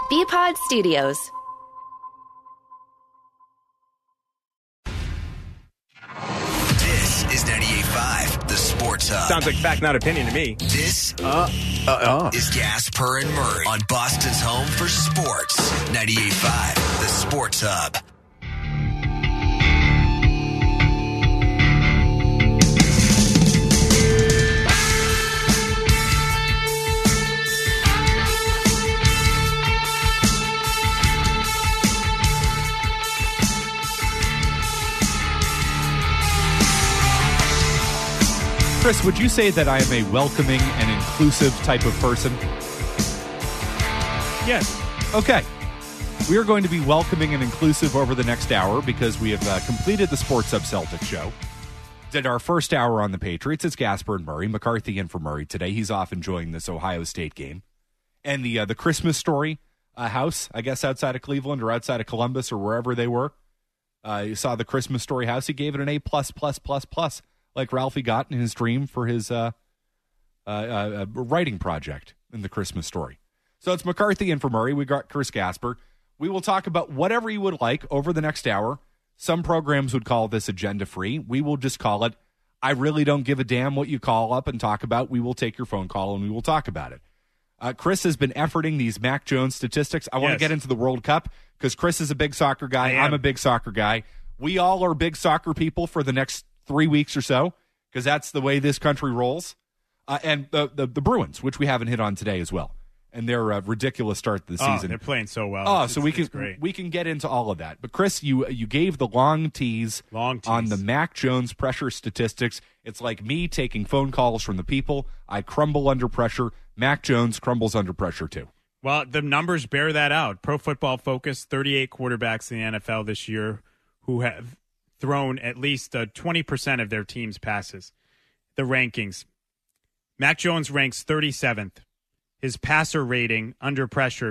BPod Studios. This is 98.5, the Sports Hub. Sounds like fact, not opinion to me. This is Gasper and Murray on Boston's home for sports. 98.5, the Sports Hub. Chris, would you say that I am a welcoming and inclusive type of person? Yes. Okay. We are going to be welcoming and inclusive over the next hour because we have completed the Sports Hub Celtics show. Did our first hour on the Patriots. It's Gasper and Murray. McCarthy in for Murray today. He's off enjoying this Ohio State game. And the Christmas Story house, I guess, outside of Cleveland or outside of Columbus or wherever they were. You saw the Christmas Story house. He gave it an A++++. Like Ralphie got in his dream for his writing project in the Christmas Story. So it's McCarthy and for Murray. We got Chris Gasper. We will talk about whatever you would like over the next hour. Some programs would call this agenda free. We will just call it, I really don't give a damn what you call up and talk about. We will take your phone call and we will talk about it. Chris has been efforting these Mac Jones statistics. I want to get into the World Cup because Chris is a big soccer guy. I'm a big soccer guy. We all are big soccer people for the next 3 weeks or so, because that's the way this country rolls. And the Bruins, which we haven't hit on today as well, and their ridiculous start to the season. They're playing so well. We can get into all of that. But Chris, you gave the long tease on the Mac Jones pressure statistics. It's like me taking phone calls from the people. I crumble under pressure. Mac Jones crumbles under pressure too. Well, the numbers bear that out. Pro Football Focus, 38 quarterbacks in the NFL this year who have thrown at least 20% of their team's passes. The rankings. Mac Jones ranks 37th. His passer rating under pressure,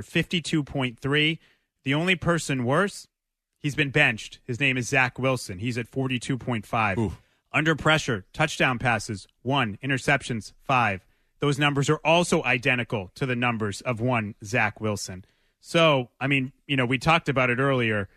52.3. The only person worse, he's been benched. His name is Zach Wilson. He's at 42.5. Ooh. Under pressure, touchdown passes, 1. Interceptions, 5. Those numbers are also identical to the numbers of one Zach Wilson. So, I mean, we talked about it earlier.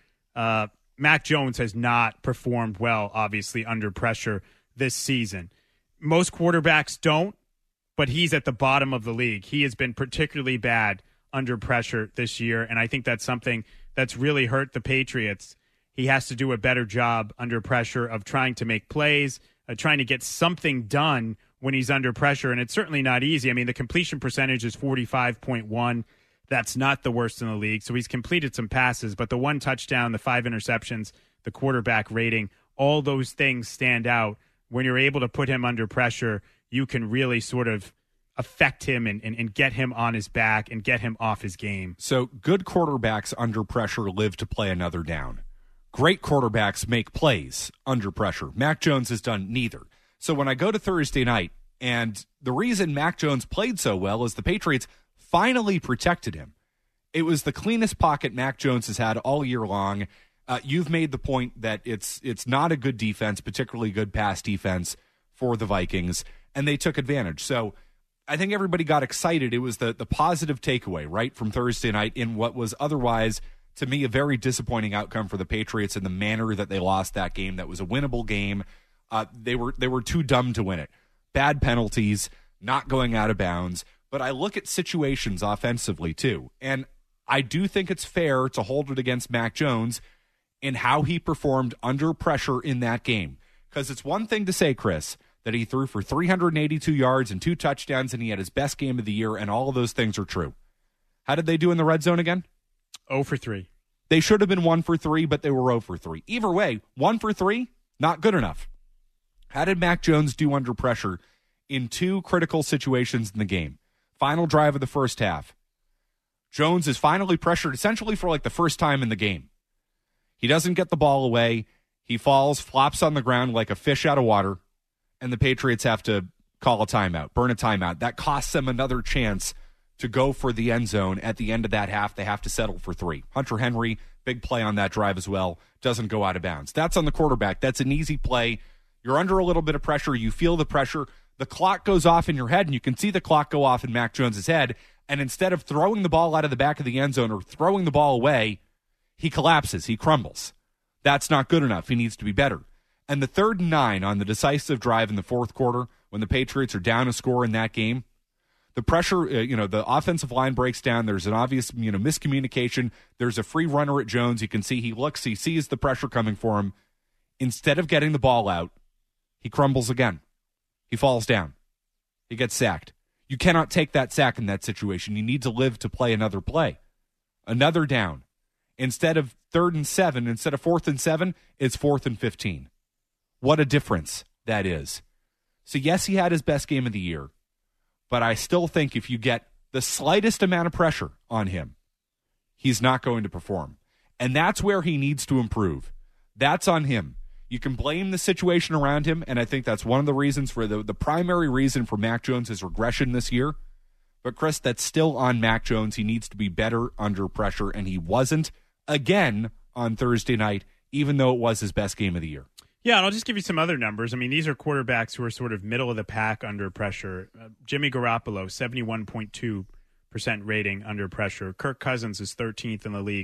Mac Jones has not performed well, obviously, under pressure this season. Most quarterbacks don't, but he's at the bottom of the league. He has been particularly bad under pressure this year, and I think that's something that's really hurt the Patriots. He has to do a better job under pressure of trying to make plays, trying to get something done when he's under pressure, and it's certainly not easy. I mean, the completion percentage is 45.1. That's not the worst in the league. So he's completed some passes, but the 1 touchdown, the 5 interceptions, the quarterback rating, all those things stand out. When you're able to put him under pressure, you can really sort of affect him and get him on his back and get him off his game. So good quarterbacks under pressure live to play another down. Great quarterbacks make plays under pressure. Mac Jones has done neither. So when I go to Thursday night, and the reason Mac Jones played so well is the Patriots finally protected him. It was the cleanest pocket Mac Jones has had all year long. You've made the point that it's not a good defense, particularly good pass defense for the Vikings, and they took advantage. So I think everybody got excited. It was the positive takeaway, right, from Thursday night in what was otherwise, to me, a very disappointing outcome for the Patriots in the manner that they lost that game. That was a winnable game. They were too dumb to win it. Bad penalties, not going out of bounds. But I look at situations offensively, too, and I do think it's fair to hold it against Mac Jones in how he performed under pressure in that game. Because it's one thing to say, Chris, that he threw for 382 yards and 2 touchdowns and he had his best game of the year, and all of those things are true. How did they do in the red zone again? 0 for 3. They should have been 1 for 3, but they were 0 for 3. Either way, 1 for 3, not good enough. How did Mac Jones do under pressure in 2 critical situations in the game? Final drive of the first half. Jones is finally pressured essentially for like the first time in the game. He doesn't get the ball away. He falls, flops on the ground like a fish out of water, and the Patriots have to call a timeout, burn a timeout. That costs them another chance to go for the end zone at the end of that half. They have to settle for 3. Hunter Henry, big play on that drive as well, doesn't go out of bounds. That's on the quarterback. That's an easy play. You're under a little bit of pressure. You feel the pressure. The clock goes off in your head, and you can see the clock go off in Mac Jones' head, And instead of throwing the ball out of the back of the end zone or throwing the ball away, he collapses. He crumbles. That's not good enough. He needs to be better. And the 3rd and 9 on the decisive drive in the fourth quarter, when the Patriots are down a score in that game, the pressure, the offensive line breaks down. There's an obvious, miscommunication. There's a free runner at Jones. You can see he looks, he sees the pressure coming for him. Instead of getting the ball out, he crumbles again. He falls down. He gets sacked. You cannot take that sack in that situation. You need to live to play another play. Another down. Instead of 3rd and 7, instead of 4th and 7, it's 4th and 15. What a difference that is. So yes, he had his best game of the year, but I still think if you get the slightest amount of pressure on him, he's not going to perform. And that's where he needs to improve. That's on him. You can blame the situation around him, and I think that's one of the reasons for the primary reason for Mac Jones' regression this year. But, Chris, that's still on Mac Jones. He needs to be better under pressure, and he wasn't again on Thursday night, even though it was his best game of the year. Yeah, and I'll just give you some other numbers. I mean, these are quarterbacks who are sort of middle of the pack under pressure. Jimmy Garoppolo, 71.2% rating under pressure. Kirk Cousins is 13th in the league,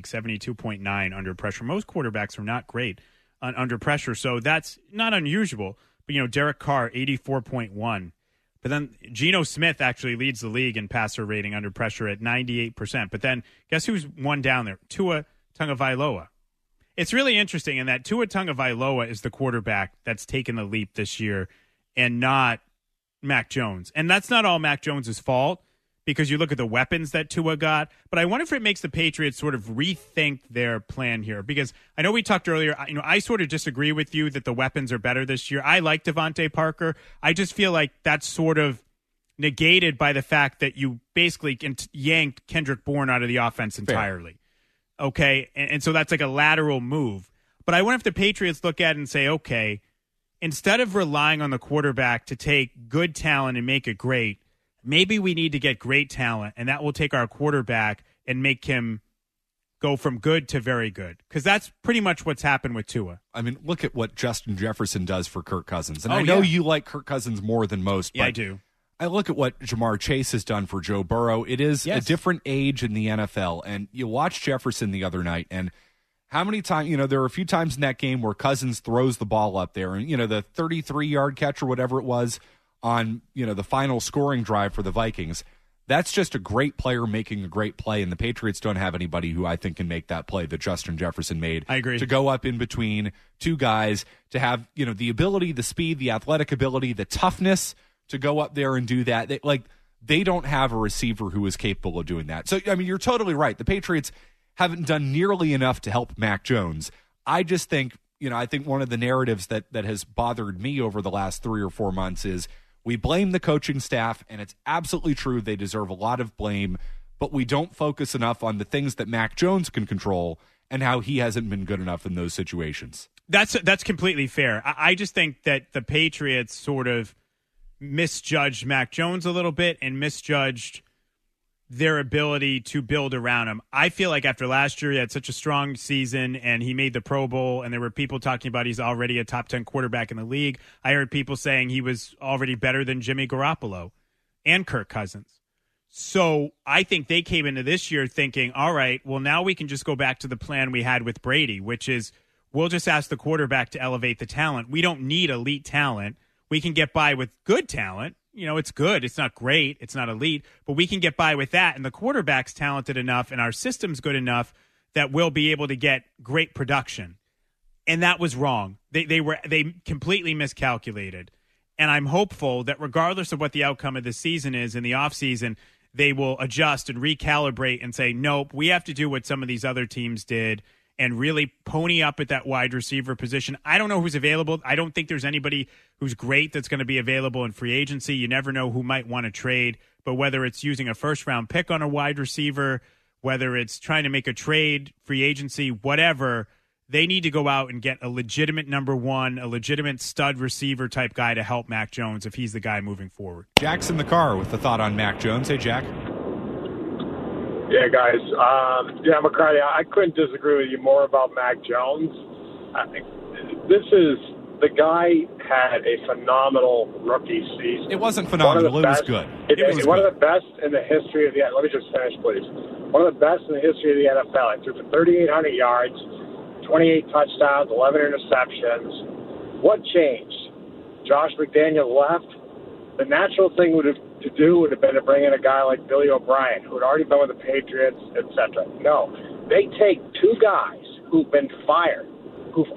72.9 under pressure. Most quarterbacks are not great under pressure, so that's not unusual. But, Derek Carr, 84.1. But then Geno Smith actually leads the league in passer rating under pressure at 98%. But then guess who's one down there? Tua Tagovailoa. It's really interesting in that Tua Tagovailoa is the quarterback that's taken the leap this year and not Mac Jones. And that's not all Mac Jones' fault because you look at the weapons that Tua got. But I wonder if it makes the Patriots sort of rethink their plan here because I know we talked earlier, I sort of disagree with you that the weapons are better this year. I like Devontae Parker. I just feel like that's sort of negated by the fact that you basically yanked Kendrick Bourne out of the offense entirely. Fair. Okay, and so that's like a lateral move. But I wonder if the Patriots look at it and say, okay, instead of relying on the quarterback to take good talent and make it great, maybe we need to get great talent, and that will take our quarterback and make him go from good to very good. Because that's pretty much what's happened with Tua. I mean, look at what Justin Jefferson does for Kirk Cousins. And I know you like Kirk Cousins more than most. Yeah, I do. I look at what Jamar Chase has done for Joe Burrow. It is a different age in the NFL. And you watched Jefferson the other night, and how many times, there were a few times in that game where Cousins throws the ball up there, and, the 33-yard catch or whatever it was on, the final scoring drive for the Vikings. That's just a great player making a great play, and the Patriots don't have anybody who I think can make that play that Justin Jefferson made. I agree. To go up in between two guys, to have, the ability, the speed, the athletic ability, the toughness to go up there and do that. They don't have a receiver who is capable of doing that. So, I mean, you're totally right. The Patriots haven't done nearly enough to help Mac Jones. I just think, I think one of the narratives that has bothered me over the last 3 or 4 months is we blame the coaching staff, and it's absolutely true. They deserve a lot of blame, but we don't focus enough on the things that Mac Jones can control and how he hasn't been good enough in those situations. That's completely fair. I just think that the Patriots sort of misjudged Mac Jones a little bit and misjudged their ability to build around him. I feel like after last year, he had such a strong season and he made the Pro Bowl, and there were people talking about he's already a top 10 quarterback in the league. I heard people saying he was already better than Jimmy Garoppolo and Kirk Cousins. So I think they came into this year thinking, all right, well, now we can just go back to the plan we had with Brady, which is we'll just ask the quarterback to elevate the talent. We don't need elite talent. We can get by with good talent. It's good. It's not great. It's not elite, but we can get by with that. And the quarterback's talented enough and our system's good enough that we'll be able to get great production. And that was wrong. They completely miscalculated. And I'm hopeful that regardless of what the outcome of the season is in the offseason, they will adjust and recalibrate and say, nope, we have to do what some of these other teams did and really pony up at that wide receiver position. I don't know who's available. I don't think there's anybody who's great that's going to be available in free agency. You never know who might want to trade, but whether it's using a first-round pick on a wide receiver, whether it's trying to make a trade, free agency, whatever, they need to go out and get a legitimate number one, a legitimate stud receiver type guy to help Mac Jones if he's the guy moving forward. Jack's in the car with the thought on Mac Jones. Hey, Jack. Yeah, guys. McCarty, I couldn't disagree with you more about Mac Jones. I think this is the guy had a phenomenal rookie season. It wasn't phenomenal. It was good. It was one of the best in the history of the. Let me just finish, please. One of the best in the history of the NFL. He threw for 3,800 yards, 28 touchdowns, 11 interceptions. What changed? Josh McDaniels left. The natural thing would have been to bring in a guy like Billy O'Brien, who had already been with the Patriots, etc. No, they take two guys who've been fired, who's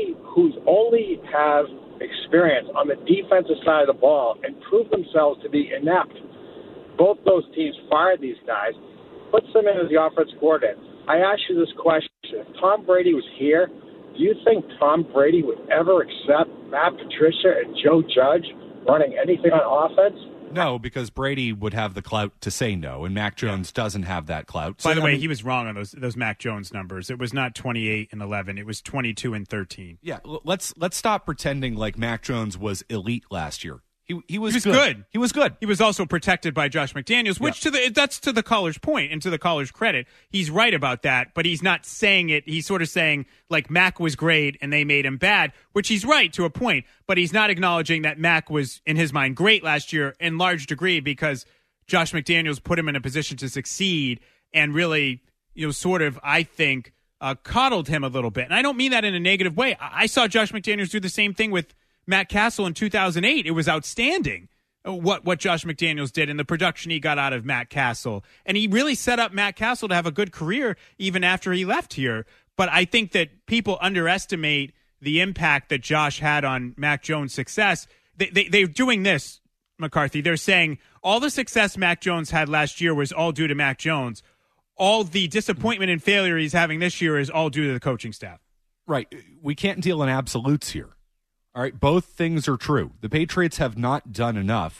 only have experience on the defensive side of the ball and prove themselves to be inept. Both those teams fired these guys, puts them in as the offensive coordinator. I ask you this question. If Tom Brady was here, do you think Tom Brady would ever accept Matt Patricia and Joe Judge running anything on offense? No, because Brady would have the clout to say no, and Mac Jones doesn't have that clout. By the way, he was wrong on those Mac Jones numbers. It was not 28 and 11. It was 22 and 13. Yeah, let's stop pretending like Mac Jones was elite last year. He was good. He was good. He was also protected by Josh McDaniels, which that's to the caller's point and to the caller's credit. He's right about that, but he's not saying it. He's sort of saying like Mac was great and they made him bad, which he's right to a point, but he's not acknowledging that Mac was, in his mind, great last year in large degree because Josh McDaniels put him in a position to succeed and really, sort of, I think, coddled him a little bit. And I don't mean that in a negative way. I saw Josh McDaniels do the same thing with Matt Castle in 2008. It was outstanding what Josh McDaniels did and the production he got out of Matt Castle. And he really set up Matt Castle to have a good career even after he left here. But I think that people underestimate the impact that Josh had on Mac Jones' success. They're doing this, McCarthy. They're saying all the success Mac Jones had last year was all due to Mac Jones. All the disappointment and failure he's having this year is all due to the coaching staff. Right. We can't deal in absolutes here. All right, both things are true. The Patriots have not done enough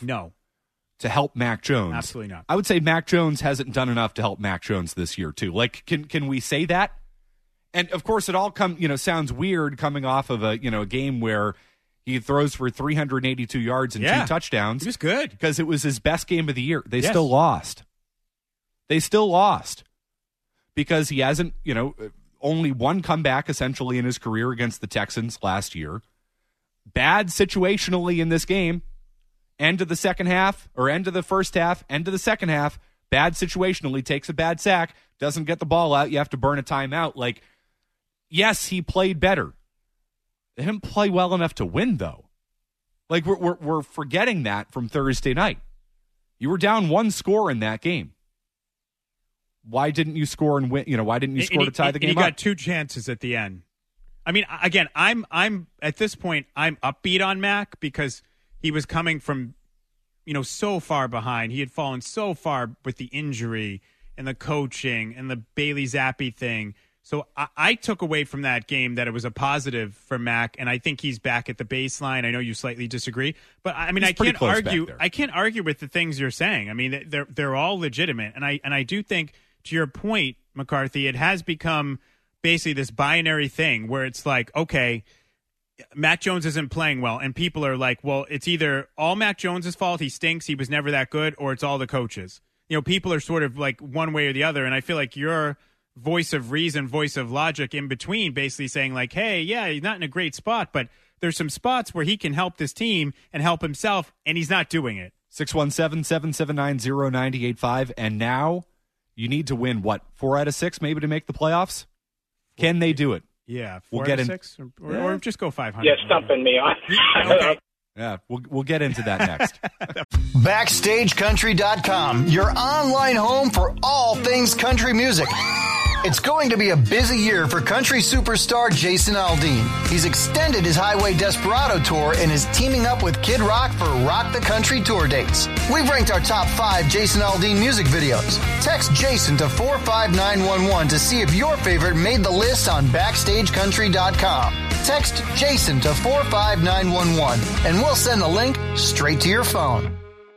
to help Mac Jones. Absolutely not. I would say Mac Jones hasn't done enough to help Mac Jones this year, too. Like, can we say that? And, of course, it all sounds weird coming off of a game where he throws for 382 yards and 2 touchdowns. He was good. Because it was his best game of the year. They still lost. They still lost. Because he hasn't, only one comeback, essentially, in his career against the Texans last year. Bad situationally in this game. End of the second half, or end of the first half, end of the second half. Bad situationally, takes a bad sack, doesn't get the ball out. You have to burn a timeout. Like, yes, he played better. They didn't play well enough to win, though. Like, we're forgetting that from Thursday night. You were down 1 score in that game. Why didn't you score and win? Why didn't you score to tie the game up? He got 2 chances at the end. I mean, again, I'm at this point, I'm upbeat on Mac because he was coming from, so far behind. He had fallen so far with the injury and the coaching and the Bailey Zappi thing. So I took away from that game that it was a positive for Mac, and I think he's back at the baseline. I know you slightly disagree, but I mean, I can't argue. I can't argue with the things you're saying. I mean, they're all legitimate, and I do think, to your point, McCarthy, it has become basically this binary thing where it's like, okay, Mac Jones isn't playing well, and people are like, well, it's either all Mac Jones' fault, he stinks, he was never that good, or it's all the coaches. People are sort of like one way or the other, and I feel like your voice of reason, voice of logic in between, basically saying like, hey, yeah, he's not in a great spot, but there's some spots where he can help this team and help himself, and he's not doing it. 617-779-0985, and now you need to win, 4 out of 6 maybe to make the playoffs? Can they do it? Yeah, 4 out of 6, or just go 500. Yeah, stumping me on. Okay. Yeah, we'll get into that next. BackstageCountry.com, your online home for all things country music. It's going to be a busy year for country superstar Jason Aldean. He's extended his Highway Desperado tour and is teaming up with Kid Rock for Rock the Country tour dates. We've ranked our top 5 Jason Aldean music videos. Text Jason to 45911 to see if your favorite made the list on BackstageCountry.com. Text Jason to 45911 and we'll send the link straight to your phone.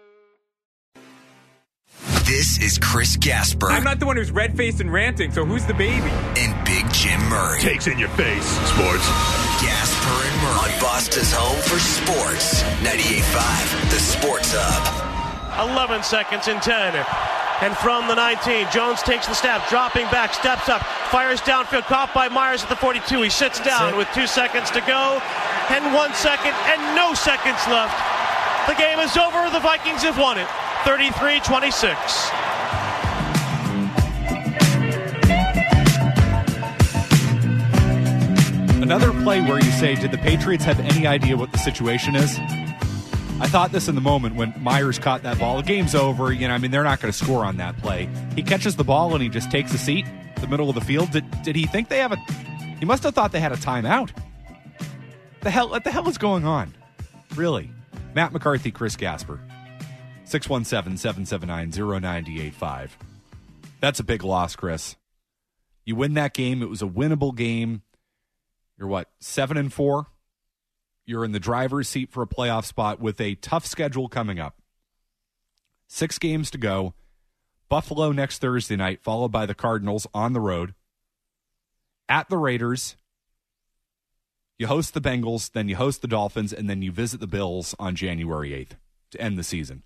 This is Chris Gasper. I'm not the one who's red-faced and ranting, so who's the baby? And Big Jim Murray. Takes in your face, sports. Gasper and Murray on Boston's home for sports. 98.5, the Sports Hub. 11 seconds and 10. And from the 19, Jones takes the snap, dropping back, steps up, fires downfield, caught by Myers at the 42. He sits down with 2 seconds to go, and 1 second, and no seconds left. The game is over. The Vikings have won it, 33-26. Another play where you say, did the Patriots have any idea what the situation is? I thought this in the moment when Myers caught that ball. The game's over. They're not going to score on that play. He catches the ball and he just takes a seat in the middle of the field. Did he think they have he must have thought they had a timeout. What the hell is going on? Really? Matt McCarthy, Chris Gasper. 617-779-0985. That's a big loss, Chris. You win that game. It was a winnable game. You're 7-4? You're in the driver's seat for a playoff spot with a tough schedule coming up. 6 games to go. Buffalo next Thursday night, followed by the Cardinals on the road. At the Raiders. You host the Bengals, then you host the Dolphins, and then you visit the Bills on January 8th to end the season.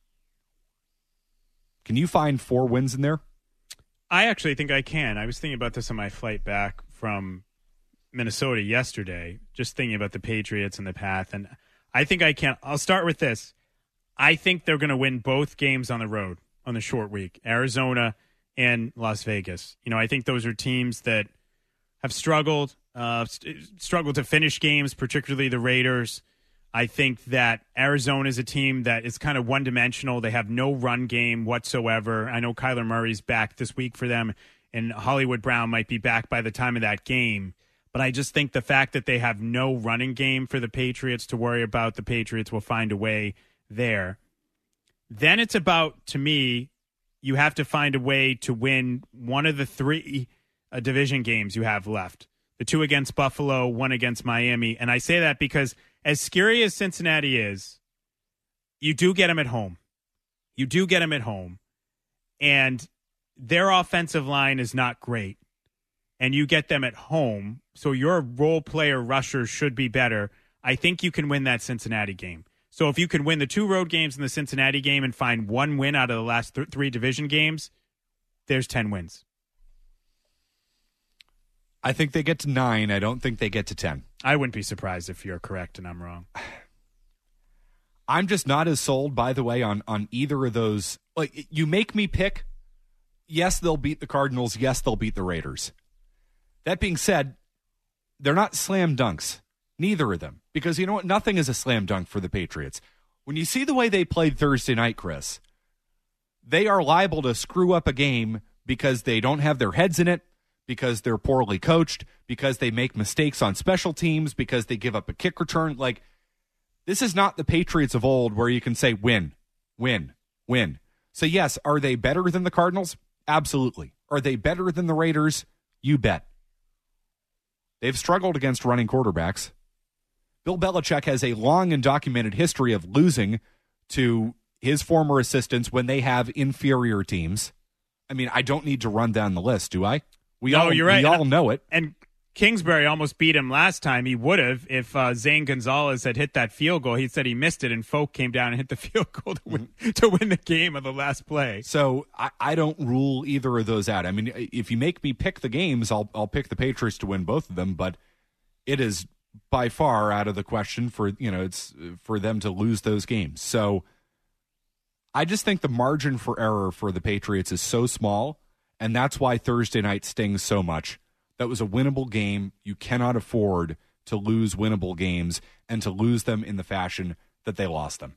Can you find 4 wins in there? I actually think I can. I was thinking about this on my flight back from Minnesota yesterday, just thinking about the Patriots and the path, and I think I can. I'll start with this. I think they're going to win both games on the road on the short week, Arizona and Las Vegas. I think those are teams that have struggled to finish games, particularly the Raiders. I think that Arizona is a team that is kind of one-dimensional. They have no run game whatsoever. I know Kyler Murray's back this week for them, and Hollywood Brown might be back by the time of that game. But I just think the fact that they have no running game for the Patriots to worry about, the Patriots will find a way there. Then it's about, to me, you have to find a way to win one of the 3 division games you have left. The 2 against Buffalo, 1 against Miami. And I say that because as scary as Cincinnati is, you do get them at home. And their offensive line is not great. And you get them at home, so your role player rushers should be better. I think you can win that Cincinnati game. So if you can win the 2 road games in the Cincinnati game and find 1 win out of the last 3 division games, there's 10 wins. I think they get to 9. I don't think they get to 10. I wouldn't be surprised if you're correct and I'm wrong. I'm just not as sold, by the way, on either of those. Like, you make me pick, yes, they'll beat the Cardinals. Yes, they'll beat the Raiders. That being said, they're not slam dunks, neither of them. Because you know what? Nothing is a slam dunk for the Patriots. When you see the way they played Thursday night, Chris, they are liable to screw up a game because they don't have their heads in it, because they're poorly coached, because they make mistakes on special teams, because they give up a kick return. Like, this is not the Patriots of old where you can say win, win, win. So, yes, are they better than the Cardinals? Absolutely. Are they better than the Raiders? You bet. They've struggled against running quarterbacks. Bill Belichick has a long and documented history of losing to his former assistants when they have inferior teams. I mean, I don't need to run down the list, do I? You're right. We all know it. And Kingsbury almost beat him last time. He would have if Zane Gonzalez had hit that field goal. He said he missed it, and Folk came down and hit the field goal to win the game on the last play. So I don't rule either of those out. I mean, if you make me pick the games, I'll pick the Patriots to win both of them, but it is by far out of the question for it's for them to lose those games. So I just think the margin for error for the Patriots is so small, and that's why Thursday night stings so much. That was a winnable game. You cannot afford to lose winnable games and to lose them in the fashion that they lost them.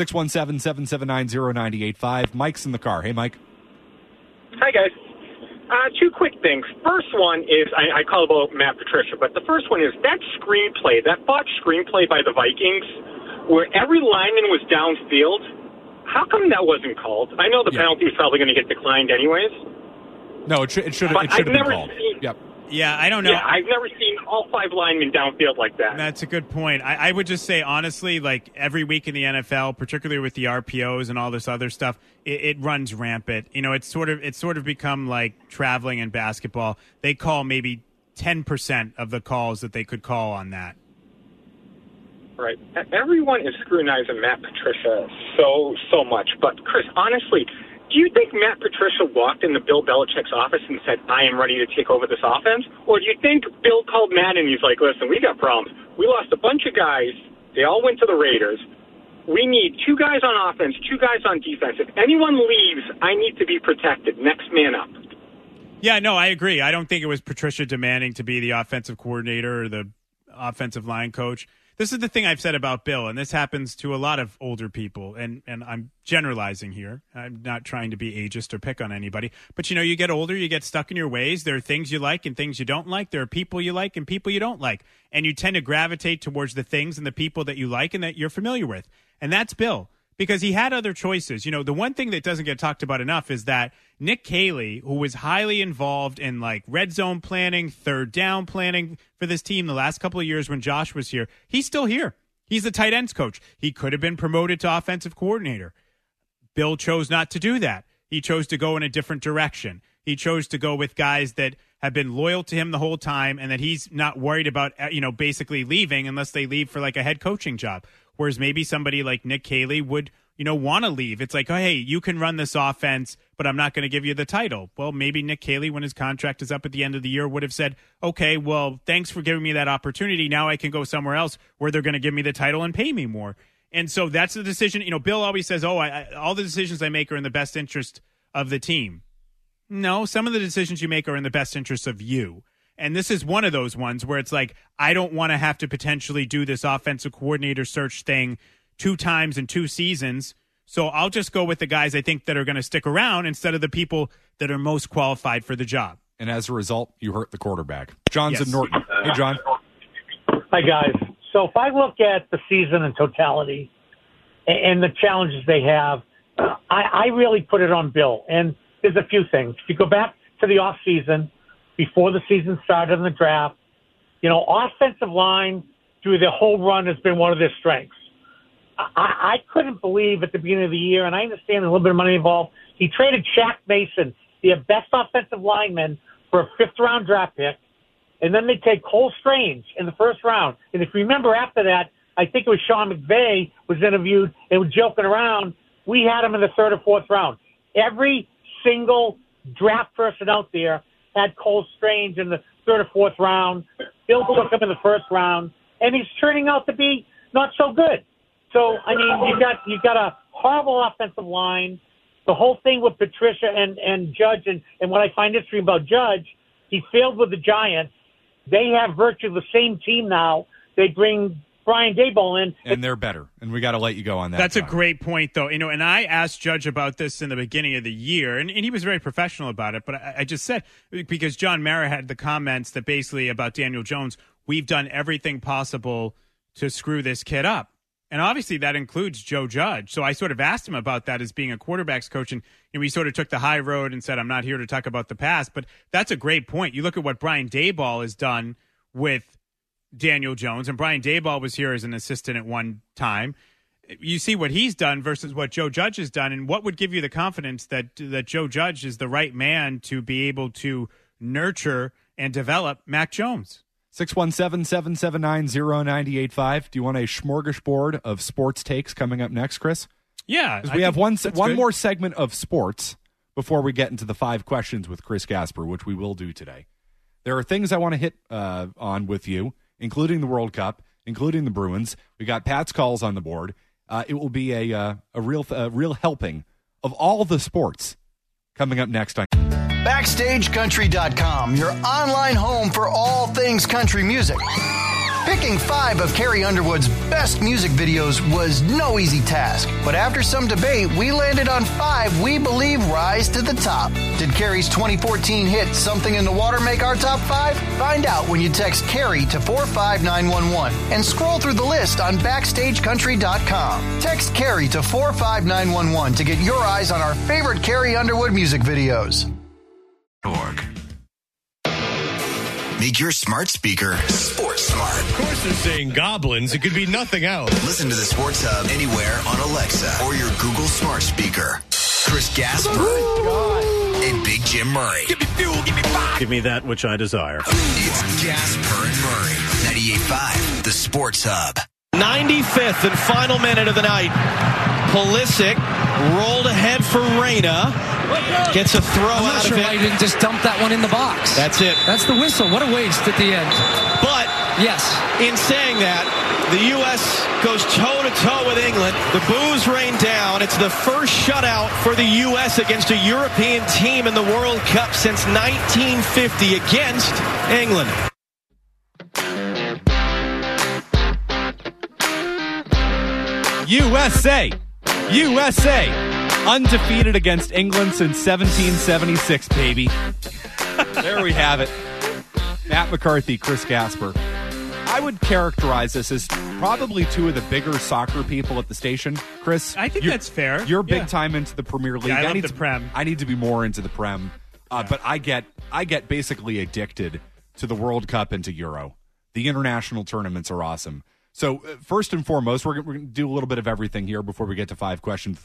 617-779-0985. Mike's in the car. Hey, Mike. Hi, guys. 2 quick things. First one is, I call about Matt Patricia, but the first one is that screenplay, that botched screenplay by the Vikings, where every lineman was downfield. How come that wasn't called? I know the penalty is probably going to get declined anyways. No, it should have been called. Yep. Yeah, I don't know. Yeah, I've never seen all 5 linemen downfield like that. That's a good point. I would just say, honestly, like every week in the NFL, particularly with the RPOs and all this other stuff, it runs rampant. It's sort of become like traveling in basketball. They call maybe 10% of the calls that they could call on that. Right. Everyone is scrutinizing Matt Patricia so much. But, Chris, honestly, Do you think Matt Patricia walked into Bill Belichick's office and said, I am ready to take over this offense? Or do you think Bill called Matt and he's like, listen, we got problems. We lost a bunch of guys. They all went to the Raiders. We need 2 guys on offense, 2 guys on defense. If anyone leaves, I need to be protected. Next man up. Yeah, no, I agree. I don't think it was Patricia demanding to be the offensive coordinator or the offensive line coach. This is the thing I've said about Bill, and this happens to a lot of older people, and I'm generalizing here. I'm not trying to be ageist or pick on anybody. But, you get older, you get stuck in your ways. There are things you like and things you don't like. There are people you like and people you don't like. And you tend to gravitate towards the things and the people that you like and that you're familiar with. And that's Bill, because he had other choices. The one thing that doesn't get talked about enough is that Nick Caley, who was highly involved in red zone planning, third down planning for this team the last couple of years when Josh was here, he's still here. He's the tight ends coach. He could have been promoted to offensive coordinator. Bill chose not to do that. He chose to go in a different direction. He chose to go with guys that have been loyal to him the whole time and that he's not worried about, basically leaving unless they leave for a head coaching job. Whereas maybe somebody like Nick Caley would, want to leave. It's like, oh, hey, you can run this offense, but I'm not going to give you the title. Well, maybe Nick Caley, when his contract is up at the end of the year, would have said, okay, well, thanks for giving me that opportunity. Now I can go somewhere else where they're going to give me the title and pay me more. And so that's the decision. Bill always says, all the decisions I make are in the best interest of the team. No, some of the decisions you make are in the best interest of you. And this is one of those ones where it's like, I don't want to have to potentially do this offensive coordinator search thing 2 times in 2 seasons. So I'll just go with the guys I think that are going to stick around instead of the people that are most qualified for the job. And as a result, you hurt the quarterback. John's in Norton. Hey, John. Hi, guys. So if I look at the season in totality and the challenges they have, I really put it on Bill. And there's a few things. If you go back to the offseason, before the season started in the draft, offensive line through the whole run has been one of their strengths. I couldn't believe at the beginning of the year, and I understand there's a little bit of money involved, he traded Shaq Mason, the best offensive lineman, for a 5th-round draft pick, and then they take Cole Strange in the 1st round. And if you remember after that, I think it was Sean McVay was interviewed and was joking around. We had him in the 3rd or 4th round. Every single draft person out there had Cole Strange in the 3rd or 4th round. Bill took him in the 1st round, and he's turning out to be not so good. So, I mean, you got a horrible offensive line. The whole thing with Patricia and Judge, and what I find interesting about Judge, he failed with the Giants. They have virtually the same team now. They bring Brian Daboll in. And they're better. And we got to let you go on that. That's John. A great point, though. And I asked Judge about this in the beginning of the year, and he was very professional about it. But I just said, because John Mara had the comments that basically about Daniel Jones, we've done everything possible to screw this kid up. And obviously that includes Joe Judge. So I sort of asked him about that as being a quarterback's coach, and we sort of took the high road and said, I'm not here to talk about the past. But that's a great point. You look at what Brian Daboll has done with Daniel Jones, and Brian Daboll was here as an assistant at one time. You see what he's done versus what Joe Judge has done, and what would give you the confidence that Joe Judge is the right man to be able to nurture and develop Mac Jones? 617-779-0985. Do you want a smorgasbord of sports takes coming up next, Chris? Yeah. We have one more segment of sports before we get into the 5 questions with Chris Gasper, which we will do today. There are things I want to hit on with you, including the World Cup, including the Bruins. We got Pat's calls on the board. It will be a real helping of all the sports coming up next on BackstageCountry.com, your online home for all things country music. Picking 5 of Carrie Underwood's best music videos was no easy task, but after some debate, we landed on 5 we believe rise to the top. Did Carrie's 2014 hit Something in the Water make our top 5? Find out when you text Carrie to 45911 and scroll through the list on BackstageCountry.com. Text Carrie to 45911 to get your eyes on our favorite Carrie Underwood music videos. Make your smart speaker Sports Smart. Of course they're saying goblins. It could be nothing else. Listen to the Sports Hub anywhere on Alexa or your Google smart speaker. Chris Gasper and Big Jim Murray. Give me fuel, give me fire. Give me that which I desire. It's Gasper and Murray. 98.5, the Sports Hub. 95th and final minute of the night. Pulisic rolled ahead for Reyna. Gets a throw I'm not out sure of it. why you didn't just dump that one in the box. That's it. That's the whistle. What a waste at the end. But yes, in saying that, the U.S. goes toe-to-toe with England. The boos rain down. It's the first shutout for the U.S. against a European team in the World Cup since 1950 against England. USA, undefeated against England since 1776, baby. There we have it. Matt McCarthy, Chris Gasper. I would characterize this as probably two of the bigger soccer people at the station. Chris, I think that's fair. You're big time into the Premier League. Yeah, I love the Prem. I need to be more into the Prem, but I get basically addicted to the World Cup and to Euro. The international tournaments are awesome. So first and foremost, we're going to do a little bit of everything here before we get to five questions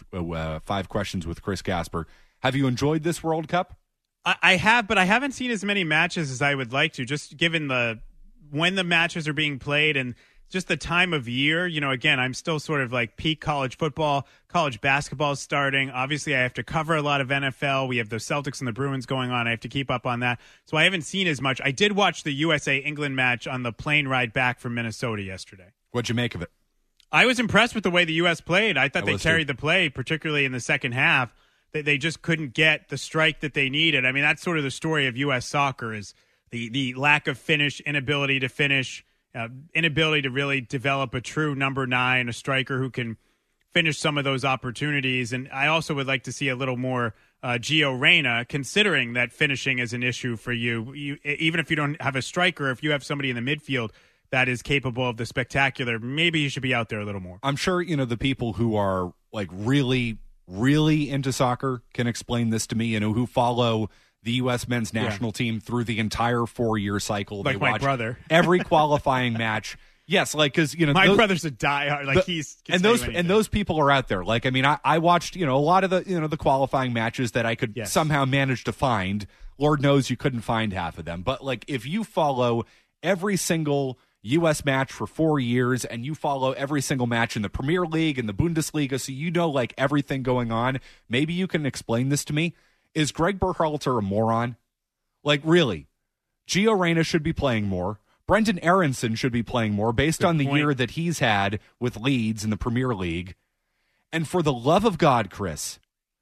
with Chris Gasper. Have you enjoyed this World Cup? I have, but I haven't seen as many matches as I would like to, just given when the matches are being played and just the time of year. You know, again, I'm still sort of like peak college football. College basketball is starting. Obviously, I have to cover a lot of NFL. We have the Celtics and the Bruins going on. I have to keep up on that. So I haven't seen as much. I did watch the USA-England match on the plane ride back from Minnesota yesterday. What'd you make of it? I was impressed with the way the U.S. played. I thought they carried the too. play, particularly in the second half. They just couldn't get the strike that they needed. I mean, that's sort of the story of U.S. soccer is the lack of finish, inability to finish, inability to really develop a true number 9, a striker who can finish some of those opportunities. And I also would like to see a little more Gio Reyna, considering that finishing is an issue for you. Even if you don't have a striker, if you have somebody in the midfield that is capable of the spectacular, maybe you should be out there a little more. I'm sure, the people who are like really, really into soccer can explain this to me, who follow the U.S. men's national team through the entire 4-year cycle. Like they my watch brother. every qualifying match. Yes, like because my brother's a diehard. Like those people are out there. Like I watched a lot of the qualifying matches that I could somehow manage to find. Lord knows you couldn't find half of them. But like if you follow every single U.S. match for 4 years and you follow every single match in the Premier League and the Bundesliga, so like everything going on, maybe you can explain this to me. Is Greg Berhalter a moron? Like really, Gio Reyna should be playing more. Brendan Aronson should be playing more based on the year that he's had with Leeds in the Premier League. And for the love of God, Chris,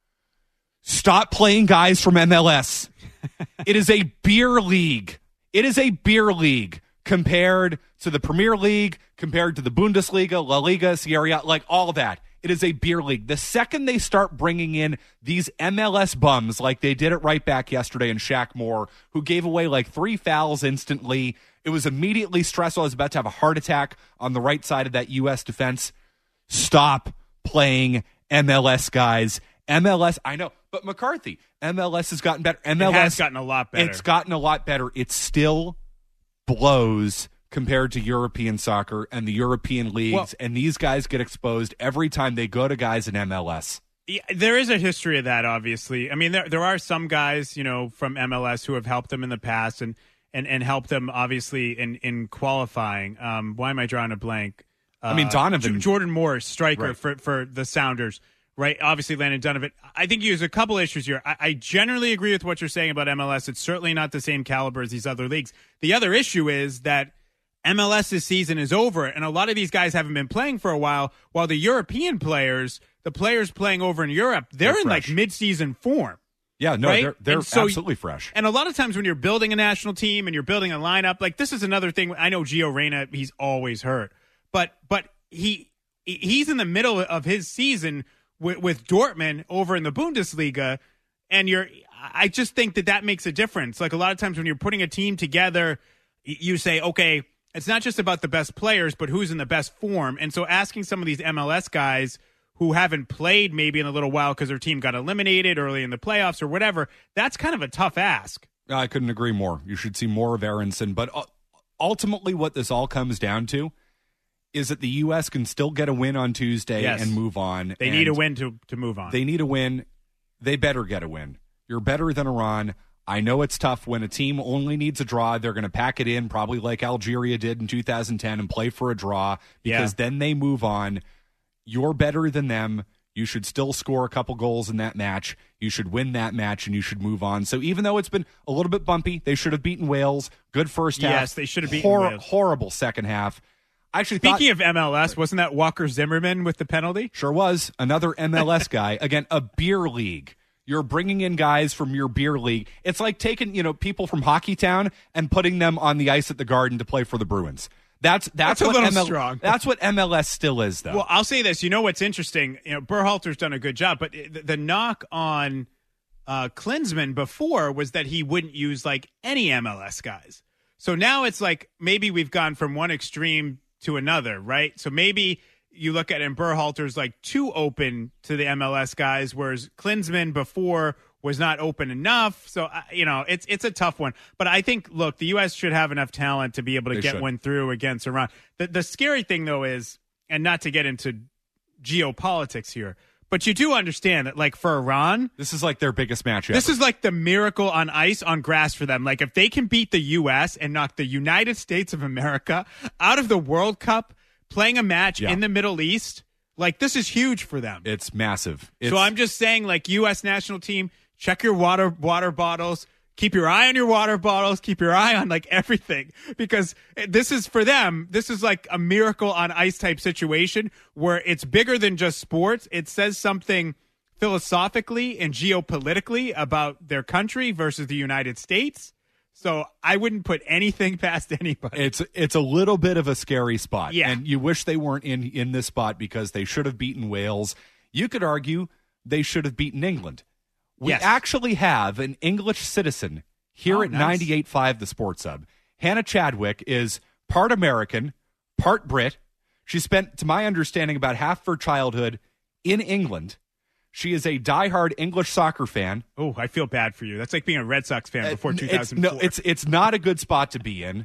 stop playing guys from MLS. It is a beer league. It is a beer league compared to the Premier League, compared to the Bundesliga, La Liga, Serie A, like all that. It is a beer league. The second they start bringing in these MLS bums, like they did it right back yesterday in Shaq Moore, who gave away like 3 fouls instantly, it was immediately stressful. I was about to have a heart attack on the right side of that U.S. defense. Stop playing MLS, guys. MLS, I know, but McCarthy, MLS has gotten better. MLS it has gotten a lot better. It's gotten a lot better. It still blows compared to European soccer and the European leagues, and these guys get exposed every time they go to guys in MLS. Yeah, there is a history of that, obviously. I mean, there are some guys, from MLS who have helped them in the past and helped them, obviously, in qualifying. Why am I drawing a blank? Donovan. Jordan Moore, striker right. for the Sounders, right? Obviously, Landon Donovan. I think there's a couple issues here. I generally agree with what you're saying about MLS. It's certainly not the same caliber as these other leagues. The other issue is that MLS's season is over, and a lot of these guys haven't been playing for a while the European players, the players playing over in Europe, they're in fresh. like mid-season form. Yeah, no, right? they're absolutely fresh. And a lot of times when you're building a national team and you're building a lineup, like this is another thing. I know Gio Reyna, he's always hurt, but he's in the middle of his season with Dortmund over in the Bundesliga, and I just think that makes a difference. Like a lot of times when you're putting a team together, you say, okay, it's not just about the best players, but who's in the best form. And so asking some of these MLS guys who haven't played maybe in a little while because their team got eliminated early in the playoffs or whatever, that's kind of a tough ask. I couldn't agree more. You should see more of Aronson. But ultimately what this all comes down to is that the U.S. can still get a win on Tuesday and move on. They need a win to move on. They need a win. They better get a win. You're better than Iran. I know it's tough when a team only needs a draw. They're going to pack it in, probably like Algeria did in 2010, and play for a draw because then they move on. You're better than them. You should still score a couple goals in that match. You should win that match, and you should move on. So even though it's been a little bit bumpy, they should have beaten Wales. Good first half. Yes, they should have beaten Wales. Horrible second half. Speaking of MLS, wasn't that Walker Zimmerman with the penalty? Sure was. Another MLS guy. Again, a beer league. You're bringing in guys from your beer league. It's like taking, people from Hockey Town and putting them on the ice at the Garden to play for the Bruins. That's a what little strong. That's what MLS still is, though. Well, I'll say this. You know what's interesting? Berhalter's done a good job, but the knock on Klinsmann before was that he wouldn't use like any MLS guys. So now it's like maybe we've gone from one extreme to another, right? So maybe you look at it and Berhalter's like too open to the MLS guys, whereas Klinsmann before was not open enough. So, it's a tough one. But I think, look, the U.S. should have enough talent to be able to get one through against Iran. The scary thing, though, is, and not to get into geopolitics here, but you do understand that, like, for Iran, this is like their biggest match ever. This is like the miracle on ice, on grass for them. Like, if they can beat the U.S. and knock the United States of America out of the World Cup, playing a match in the Middle East, like, this is huge for them. It's massive. So I'm just saying, like, U.S. national team, check your water bottles. Keep your eye on your water bottles. Keep your eye on, like, everything. Because this is, for them, this is like a miracle on ice type situation where it's bigger than just sports. It says something philosophically and geopolitically about their country versus the United States. So I wouldn't put anything past anybody. It's a little bit of a scary spot. Yeah. And you wish they weren't in this spot because they should have beaten Wales. You could argue they should have beaten England. We actually have an English citizen here at 98.5 The Sports Hub. Hannah Chadwick is part American, part Brit. She spent, to my understanding, about half of her childhood in England. She is a diehard English soccer fan. Oh, I feel bad for you. That's like being a Red Sox fan before 2004. It's not a good spot to be in.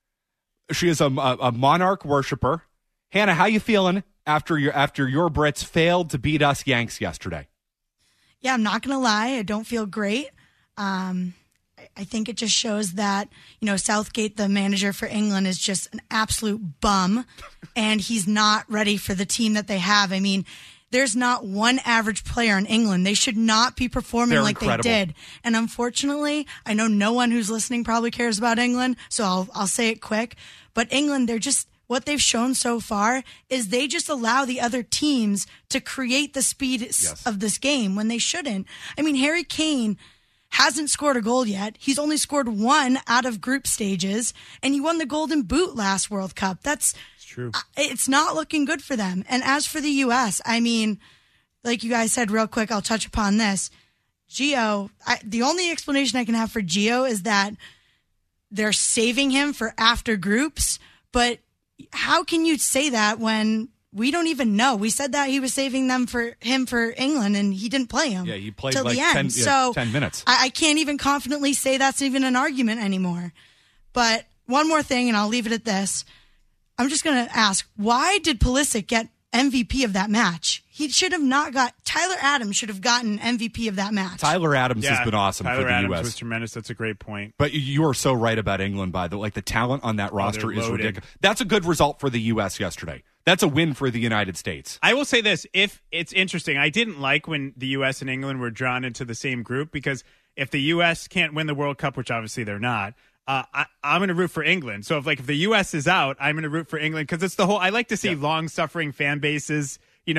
She is a Monarch worshiper. Hannah, how you feeling after your Brits failed to beat us Yanks yesterday? Yeah, I'm not going to lie. I don't feel great. I think it just shows that, Southgate, the manager for England, is just an absolute bum, and he's not ready for the team that they have. I mean, there's not one average player in England. They should not be performing like incredible. They did. And unfortunately, I know no one who's listening probably cares about England, so I'll say it quick. But England, what they've shown so far is they just allow the other teams to create the speed of this game when they shouldn't. I mean, Harry Kane hasn't scored a goal yet. He's only scored one out of group stages, and he won the Golden Boot last World Cup. That's true. It's not looking good for them. And as for the U.S., I mean, like you guys said real quick, I'll touch upon this. Gio, the only explanation I can have for Gio is that they're saving him for after groups, but how can you say that when we don't even know? We said that he was saving them for England, and he didn't play him. Yeah, he played till like the end. 10 minutes. I can't even confidently say that's even an argument anymore. But one more thing, and I'll leave it at this. I'm just going to ask, why did Pulisic get MVP of that match? He should have not got. Tyler Adams should have gotten MVP of that match. Tyler Adams has been awesome for the Tyler Adams U.S. was tremendous. That's a great point. But you are so right about England, by the way. Like, the talent on that roster is ridiculous. That's a good result for the U.S. yesterday. That's a win for the United States. I will say this. If it's interesting, I didn't like when the U.S. and England were drawn into the same group, because if the U.S. can't win the World Cup, which obviously they're not, I'm going to root for England. So if the U.S. is out, I'm going to root for England, because it's the whole. I like to see long-suffering fan bases,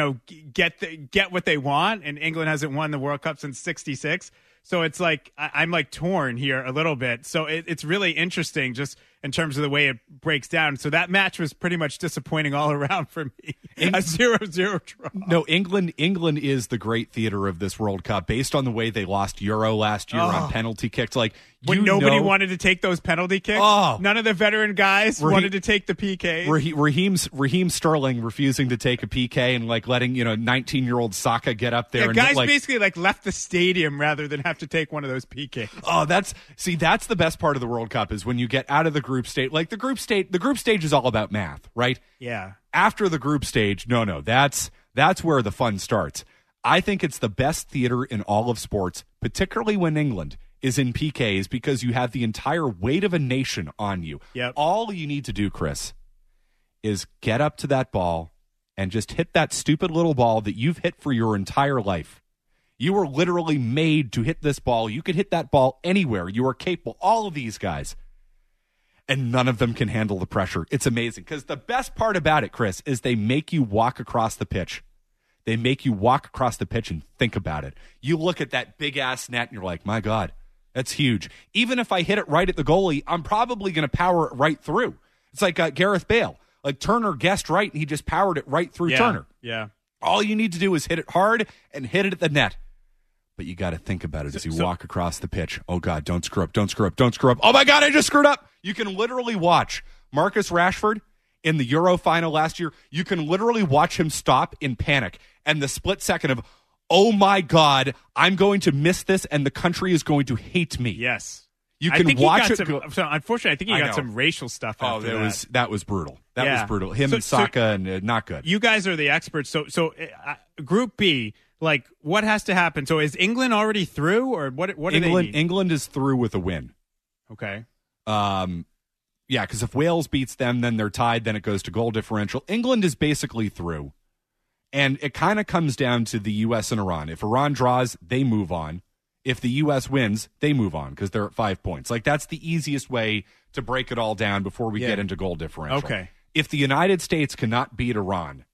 get what they want. And England hasn't won the World Cup since '66, so it's like I'm like torn here a little bit. So it's really interesting, just in terms of the way it breaks down. So that match was pretty much disappointing all around for me. A 0-0 draw. No, England is the great theater of this World Cup, based on the way they lost Euro last year on penalty kicks. Like, when nobody wanted to take those penalty kicks, none of the veteran guys wanted to take the PKs. Raheem Sterling refusing to take a PK, and like letting 19-year-old Saka get up there. Yeah, guys basically like left the stadium rather than have to take one of those PKs. Oh, that's the best part of the World Cup, is when you get out of the group stage. Like the group stage is all about math, right? Yeah. After the group stage, no, that's where the fun starts. I think it's the best theater in all of sports, particularly when England is in PKs, because you have the entire weight of a nation on you. Yep. All you need to do, Chris, is get up to that ball and just hit that stupid little ball that you've hit for your entire life. You were literally made to hit this ball. You could hit that ball anywhere. You are capable. All of these guys. And none of them can handle the pressure. It's amazing. Because the best part about it, Chris, is they make you walk across the pitch. They make you walk across the pitch and think about it. You look at that big-ass net and you're like, my God, that's huge. Even if I hit it right at the goalie, I'm probably going to power it right through. It's like Gareth Bale. Like Turner guessed right, and he just powered it right through Turner. Yeah. All you need to do is hit it hard and hit it at the net. But you got to think about it as you walk across the pitch. Oh, God, don't screw up, don't screw up, don't screw up. Oh, my God, I just screwed up. You can literally watch Marcus Rashford in the Euro final last year. You can literally watch him stop in panic. And the split second of, oh, my God, I'm going to miss this, and the country is going to hate me. Yes. You can watch it. So unfortunately, I think he got some racial stuff after that. That was brutal. That was brutal. Him and Saka, and not good. You guys are the experts. So Group B, like, what has to happen? So is England already through, or what do they need? England is through with a win. Okay. Yeah, because if Wales beats them, then they're tied. Then it goes to goal differential. England is basically through. And it kind of comes down to the U.S. and Iran. If Iran draws, they move on. If the U.S. wins, they move on because they're at 5 points. Like, that's the easiest way to break it all down before we get into goal differential. Okay. If the United States cannot beat Iran,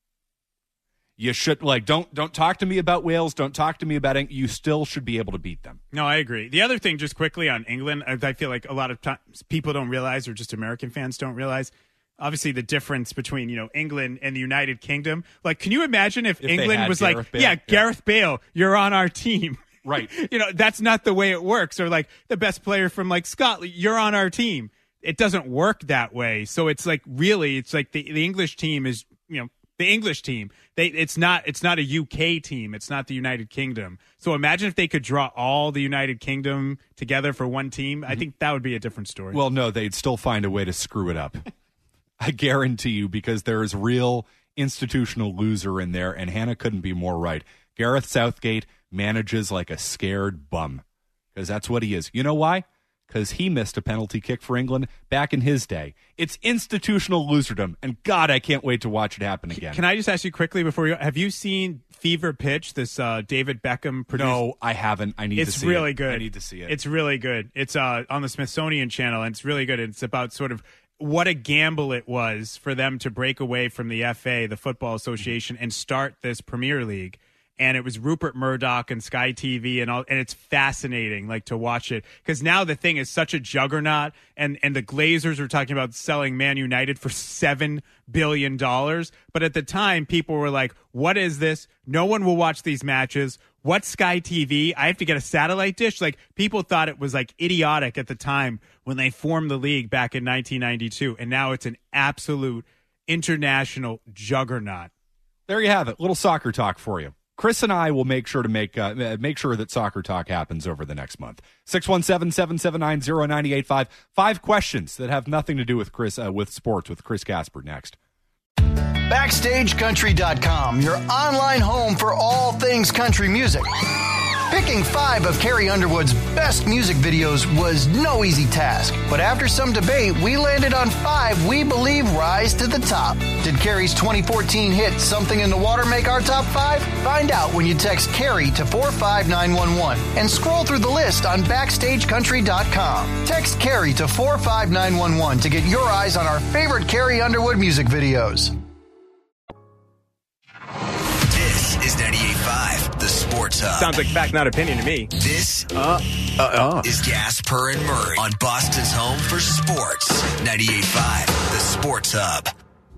you should, like, don't talk to me about Wales. Don't talk to me about England. You still should be able to beat them. No, I agree. The other thing, just quickly on England, I feel like a lot of times people don't realize, or just American fans don't realize, obviously the difference between, England and the United Kingdom. Like, can you imagine if England was Gareth Bale? Gareth Bale, you're on our team. Right. That's not the way it works. Or like the best player from like Scotland, you're on our team. It doesn't work that way. So it's like it's like the English team is, the English team. It's not a UK team. It's not the United Kingdom. So imagine if they could draw all the United Kingdom together for one team. I think that would be a different story. Well, no, they'd still find a way to screw it up. I guarantee you, because there is real institutional loser in there, and Hannah couldn't be more right. Gareth Southgate manages like a scared bum, because that's what he is. You know why? Because he missed a penalty kick for England back in his day. It's institutional loserdom, and God, I can't wait to watch it happen again. Can I just ask you quickly before you? Have you seen Fever Pitch? This David Beckham produced? No, I haven't. I need to see it. It's really good. I need to see it. It's really good. It's on the Smithsonian Channel, and it's really good. It's about sort of what a gamble it was for them to break away from the FA, the Football Association, and start this Premier League. And it was Rupert Murdoch and Sky TV and all, and it's fascinating, like, to watch it, because now the thing is such a juggernaut, and the Glazers were talking about selling Man United for $7 billion. But at the time, people were like, "What is this? No one will watch these matches. What's Sky TV? I have to get a satellite dish." Like, people thought it was like idiotic at the time when they formed the league back in 1992, and now it's an absolute international juggernaut. There you have it. Little soccer talk for you. Chris and I will make sure to make sure that soccer talk happens over the next month. 617-779-0985. 5 questions that have nothing to do with with sports with Chris Gasper next. BackstageCountry.com, your online home for all things country music. Picking 5 of Carrie Underwood's best music videos was no easy task, but after some debate, we landed on 5 we believe rise to the top. Did Carrie's 2014 hit Something in the Water make our top 5? Find out when you text Carrie to 45911 and scroll through the list on BackstageCountry.com. Text Carrie to 45911 to get your eyes on our favorite Carrie Underwood music videos. This is 98.5, the Sports Hub. Sounds like fact, not opinion to me. This is Gasper and Murray on Boston's home for sports. 98.5, the Sports Hub.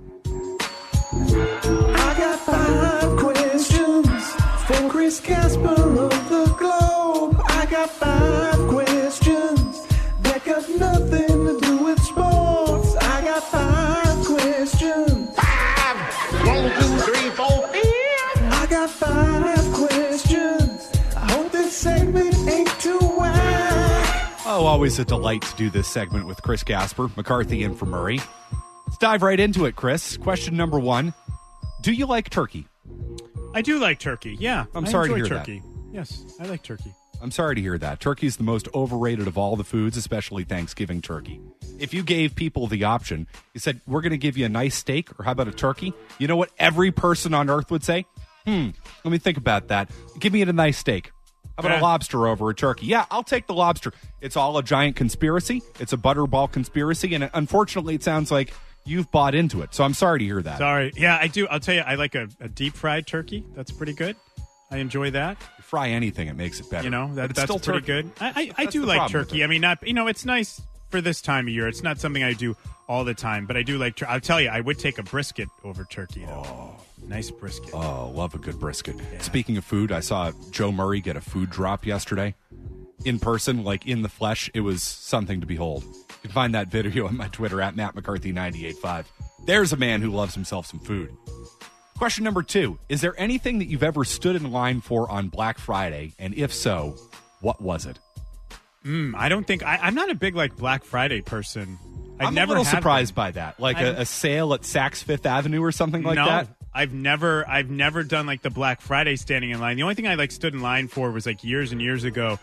I got 5 questions for Chris Gasper of the Globe. I got 5 questions that got nothing to do with sports. I got 5 questions. 5! 1, 2, 3, 4, 5. I got 5 questions. I hope this segment ain't too whack. Oh, always a delight to do this segment with Chris Gasper, McCarthy in for Murray. Let's dive right into it, Chris. Question number 1. Do you like turkey? I do like turkey, yeah. I'm sorry to hear turkey. that. Yes, I like turkey. I'm sorry to hear that. Turkey is the most overrated of all the foods, especially Thanksgiving turkey. If you gave people the option, you said, we're going to give you a nice steak, or how about a turkey? You know what every person on earth would say? Let me think about that. Give me a nice steak. How about a lobster over a turkey? Yeah, I'll take the lobster. It's all a giant conspiracy. It's a butterball conspiracy. And unfortunately, it sounds like you've bought into it. So I'm sorry to hear that. Sorry. Yeah, I do. I'll tell you, I like a deep fried turkey. That's pretty good. I enjoy that. You fry anything, it makes it better. You know, that's still pretty good. I do like turkey. I mean, it's nice for this time of year. It's not something I do all the time, but I do like I'll tell you, I would take a brisket over turkey, though. Oh, nice brisket. Oh, love a good brisket. Yeah. Speaking of food, I saw Joe Murray get a food drop yesterday. In person, like in the flesh. It was something to behold. You can find that video on my Twitter at Matt McCarthy 98.5. There's a man who loves himself some food. Question number 2. Is there anything that you've ever stood in line for on Black Friday? And if so, what was it? I don't think I'm not a big Black Friday person. I'm a little surprised by that. Like a sale at Saks Fifth Avenue or something like that. I've never done the Black Friday standing in line. The only thing I stood in line for was years and years ago,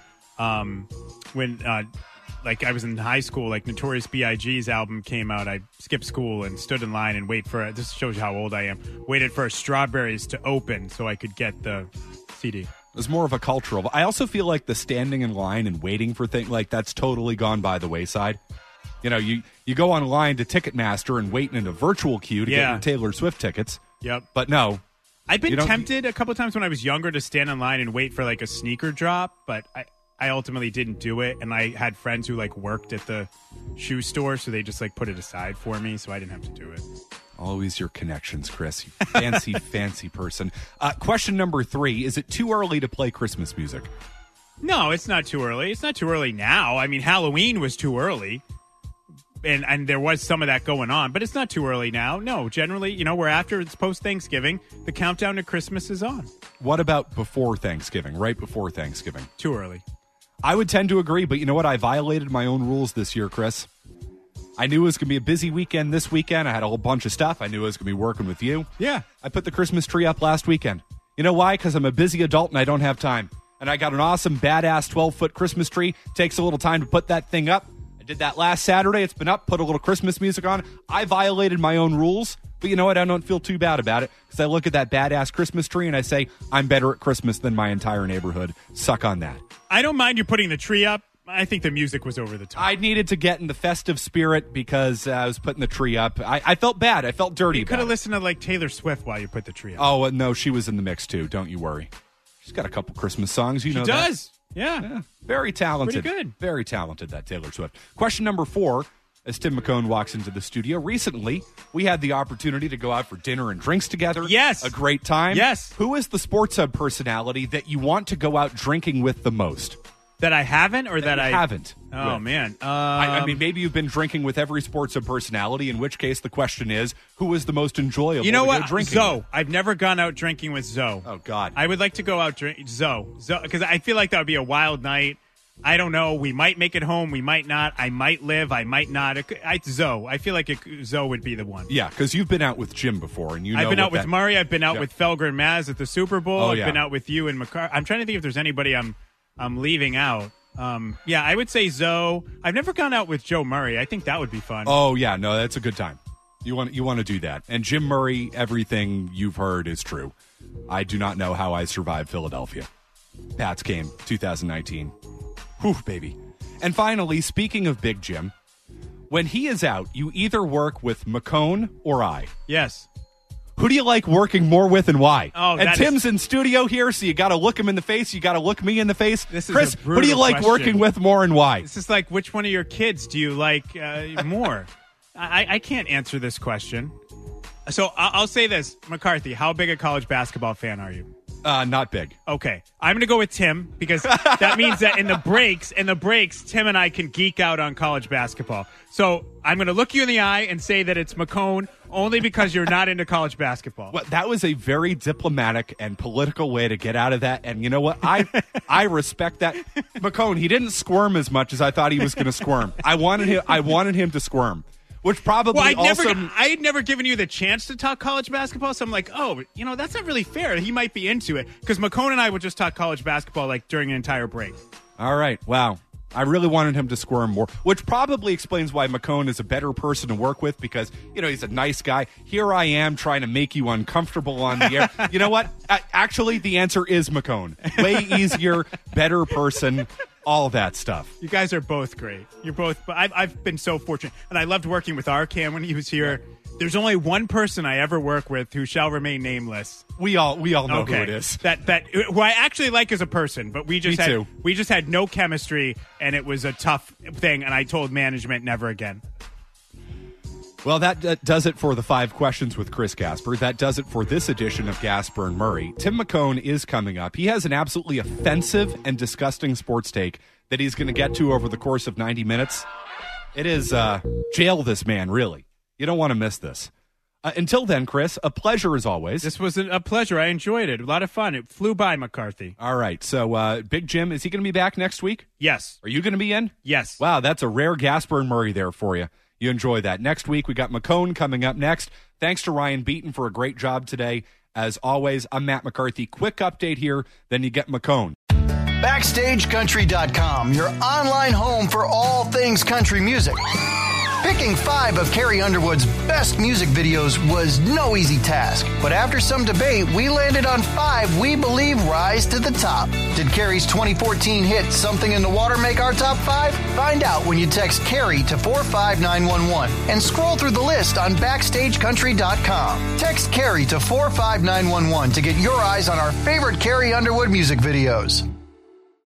when I was in high school. Notorious B.I.G.'s album came out. I skipped school and stood in line and this shows you how old I am. Waited for Strawberries to open so I could get the CD. It was more of a cultural. I also feel like the standing in line and waiting for things that's totally gone by the wayside. You know, you go online to Ticketmaster and wait in a virtual queue to get your Taylor Swift tickets. Yep. But no. I've been tempted a couple times when I was younger to stand in line and wait for a sneaker drop, but I ultimately didn't do it. And I had friends who worked at the shoe store, so they just put it aside for me, so I didn't have to do it. Always your connections, Chris. You fancy, fancy person. Question number 3. Is it too early to play Christmas music? No, it's not too early. It's not too early now. I mean, Halloween was too early. And there was some of that going on, but it's not too early now. No, generally, we're after it's post-Thanksgiving. The countdown to Christmas is on. What about before Thanksgiving, right before Thanksgiving? Too early. I would tend to agree, but you know what? I violated my own rules this year, Chris. I knew it was going to be a busy weekend this weekend. I had a whole bunch of stuff. I knew I was going to be working with you. Yeah. I put the Christmas tree up last weekend. You know why? Because I'm a busy adult and I don't have time. And I got an awesome, badass 12-foot Christmas tree. Takes a little time to put that thing up. I did that last Saturday. It's been up. Put a little Christmas music on. I violated my own rules. But you know what? I don't feel too bad about it because I look at that badass Christmas tree and I say, I'm better at Christmas than my entire neighborhood. Suck on that. I don't mind you putting the tree up. I think the music was over the top. I needed to get in the festive spirit because I was putting the tree up. I felt bad. I felt dirty. You could have listened to Taylor Swift while you put the tree up. Oh, no, she was in the mix too. Don't you worry. She's got a couple Christmas songs. You know that. She does. Yeah. Very talented. Pretty good. Very talented, that Taylor Swift. Question number 4, as Tim McCone walks into the studio. Recently, we had the opportunity to go out for dinner and drinks together. Yes. A great time. Yes. Who is the Sports Hub personality that you want to go out drinking with the most? That I haven't or that I haven't? Oh, with. Man. I mean, maybe you've been drinking with every Sports Hub personality, in which case the question is, who is the most enjoyable You know to what? go drinking Zoe. with? I've never gone out drinking with Zoe. Oh, God. I would like to go out drink Zoe, because I feel like that would be a wild night. I don't know. We might make it home. We might not. I might live. I might not. Zoe. I feel like Zoe would be the one. Yeah, because you've been out with Jim before, and you know. I've been out with Murray. I've been out with Felger and Maz at the Super Bowl. Oh, I've been out with you and McCarthy. I'm trying to think if there's anybody I'm leaving out. Yeah, I would say Zoe. I've never gone out with Joe Murray. I think that would be fun. Oh yeah, no, that's a good time. You want to do that. And Jim Murray, everything you've heard is true. I do not know how I survived Philadelphia. Pats game 2019. Whew, baby. And finally, speaking of Big Jim, when he is out, you either work with McCone or I. Yes. Who do you like working more with and why? Oh, and Tim's in studio here, so you got to look him in the face. You got to look me in the face. This is Chris, a brutal who do you like question. working with more and why? This is like, which one of your kids do you like more? I can't answer this question. So I'll say this. McCarthy, how big a college basketball fan are you? Not big. Okay. I'm going to go with Tim because that means that in the breaks, Tim and I can geek out on college basketball. So I'm going to look you in the eye and say that it's McCone only because you're not into college basketball. Well, that was a very diplomatic and political way to get out of that. And you know what? I respect that. McCone, he didn't squirm as much as I thought he was going to squirm. I wanted him to squirm. Which probably I had never given you the chance to talk college basketball, so I'm like, oh, that's not really fair. He might be into it because McCone and I would just talk college basketball like during an entire break. All right, wow. I really wanted him to squirm more, which probably explains why McCone is a better person to work with because, he's a nice guy. Here I am trying to make you uncomfortable on the air. You know what? Actually, the answer is McCone. Way easier, better person, all that stuff. You guys are both great. You're both. I've been so fortunate. And I loved working with Arcam when he was here. There's only one person I ever work with who shall remain nameless. We all know who it is. Who I actually like as a person, but we just had no chemistry, and it was a tough thing. And I told management never again. Well, that does it for the 5 questions with Chris Gasper. That does it for this edition of Gasper and Murray. Tim McCone is coming up. He has an absolutely offensive and disgusting sports take that he's going to get to over the course of 90 minutes. It is jail this man, really. You don't want to miss this. Until then, Chris, a pleasure as always. This was a pleasure. I enjoyed it. A lot of fun. It flew by, McCarthy. All right. So, Big Jim, is he going to be back next week? Yes. Are you going to be in? Yes. Wow, that's a rare Gasper and Murray there for you. You enjoy that. Next week, we got McCone coming up next. Thanks to Ryan Beaton for a great job today. As always, I'm Matt McCarthy. Quick update here, then you get McCone. BackstageCountry.com, your online home for all things country music. Picking 5 of Carrie Underwood's best music videos was no easy task, but after some debate, we landed on 5 we believe rise to the top. Did Carrie's 2014 hit Something in the Water make our top 5? Find out when you text Carrie to 45911 and scroll through the list on BackstageCountry.com. Text Carrie to 45911 to get your eyes on our favorite Carrie Underwood music videos.